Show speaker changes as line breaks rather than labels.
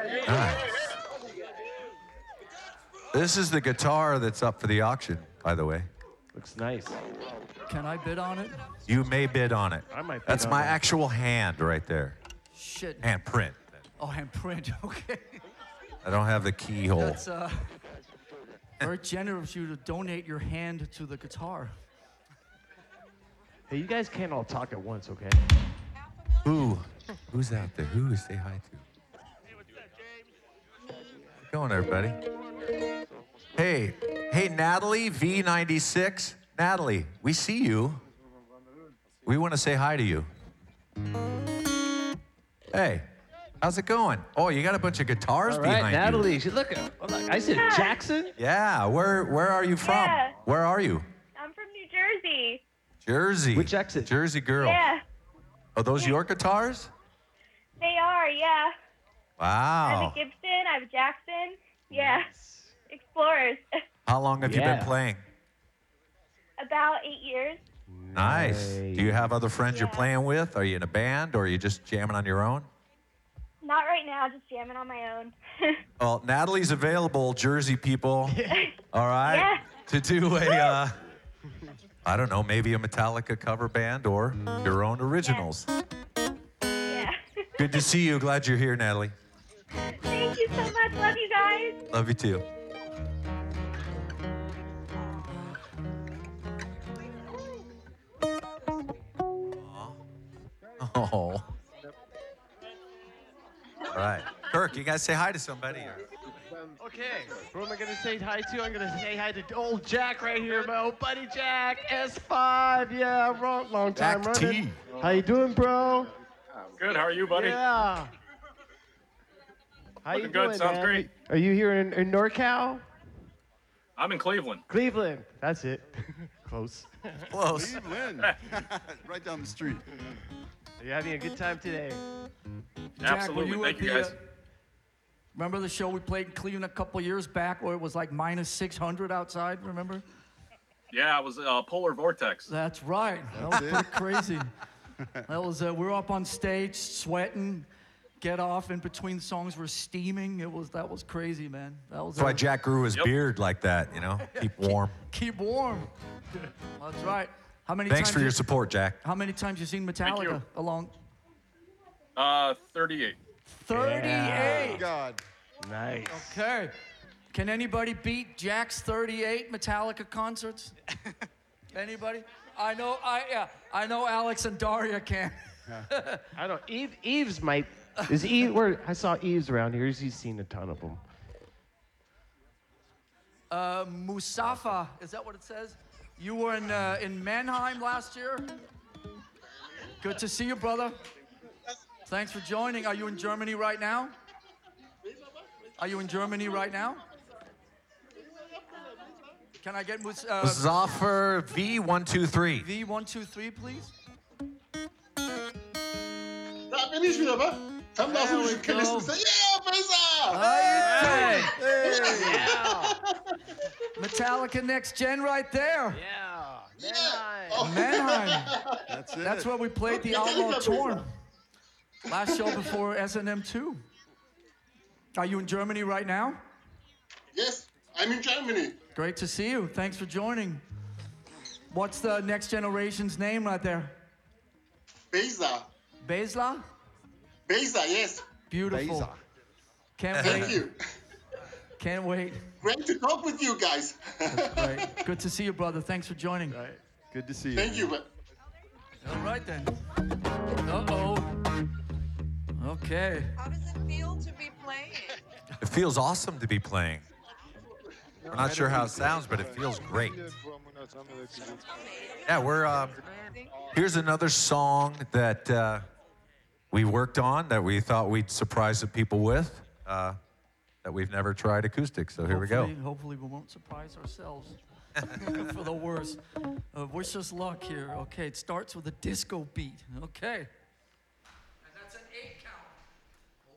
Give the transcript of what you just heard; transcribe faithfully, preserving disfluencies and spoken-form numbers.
Nice. This is the guitar that's up for the auction, by the way.
Looks nice.
Can I bid on it?
You may bid on it.
I might bid
That's
on
my
that.
actual hand right there.
Shit.
Hand print.
Oh, hand print. Okay.
I don't have the keyhole.
That's uh, very generous of you to donate your hand to the guitar.
Hey, you guys can't all talk at once, okay?
Who? Who's out there? Who is say hi to? How's it going, everybody? Hey, hey, Natalie, V ninety-six. Natalie, we see you. We want to say hi to you. Hey, how's it going? Oh, you got a bunch of guitars
All right,
behind
Natalie.
you.
She look. look I said Jackson.
Yeah, where where are you from?
Yeah.
Where are you?
I'm from New Jersey.
Jersey.
Which exit?
Jersey girl.
Yeah,
Are those your guitars?
they are, yeah. I have
Wow.
a Gibson, I have a Jackson. Yeah, Explorers.
How long have you
Yeah.
been playing?
About eight years.
Nice. Do you have other friends you're
Yeah.
playing with? Are you in a band or are you just jamming on your own?
Not right now, just jamming on my own.
Well, Natalie's available, Jersey people. All right.
Yeah.
To do a, uh, I don't know, maybe a Metallica cover band or your own originals.
Yeah.
Good to see you. Glad you're here, Natalie.
Thank you so much. Love you guys.
Love you too. Oh. All right. Kirk, you guys say hi to somebody. Or...
Okay. Who am I gonna say hi to? I'm gonna say hi to old Jack right here, my old buddy Jack. S five. Yeah, long, long time
Jack
running.
T.
How you doing, bro?
Good. How are you, buddy?
Yeah. How you
Looking good,
doing,
sounds
man?
great.
Are you here in, in NorCal?
I'm in Cleveland.
Cleveland. That's it. Close.
Close.
Cleveland. Right down the street.
Are you having a good time today?
Jack, were
Absolutely.
you
Thank
at
you,
the,
guys.
uh, remember the show we played in Cleveland a couple years back where it was like minus six hundred outside, remember?
Yeah, it was uh, Polar Vortex.
That's right. That was pretty crazy. That was, uh, we were up on stage sweating, get off in between songs, we're steaming. It was, that was crazy, man. That was
That's why
uh,
Jack grew his
Yep.
beard like that, you know? Keep warm.
Keep warm. That's right. How many
Thanks
times
for your
you-
support, Jack.
How many times you seen
you.
Metallica along?
Uh, thirty-eight.
thirty-eight.
God.
Nice.
Okay. Can anybody beat Jack's thirty-eight Metallica concerts? Anybody? I know. I yeah. I know Alex and Daria can.
I don't. Eve, Eves might. Is Eve? Where I saw Eves around here. He's seen a ton of them.
Uh, Musafa, is that what it says? You were in uh, in Mannheim last year. Good to see you, brother. Thanks for joining. Are you in Germany right now? Are you in Germany right now? Can I get Mus- uh,
Zoffer V one two three.
V one two three, please?
Da bin ich wieder, wa? Tam da
There
so
we
ich kann
go.
nicht sagen, ja, besser!
Hey,
Yeah.
Metallica Next Gen right there.
Yeah.
Yeah.
Mannheim.
That's it.
That's where we played the Outlaw Torn. Last show before S and M two. Are you in Germany right now?
Yes, I'm in Germany.
Great to see you. Thanks for joining. What's the Next Generation's name right there?
Beza.
Bezla?
Beza, yes.
Beautiful.
Beza.
Can't
Thank
wait.
you.
Can't wait.
Great to talk with you guys.
Great. Good to see you, brother. Thanks for joining.
Right.
Good to see you.
Thank you. man.
All right then. Uh-oh. Okay.
How does it feel to be playing?
It feels awesome to be playing. I'm not sure how it sounds, but it feels great. Yeah, we're. Um, here's another song that uh, we worked on that we thought we'd surprise the people with. Uh, that we've never tried acoustic. So here we go.
Hopefully- Hopefully we won't surprise ourselves for the worst. Uh, wish us luck here. Okay, it starts with a disco beat. Okay.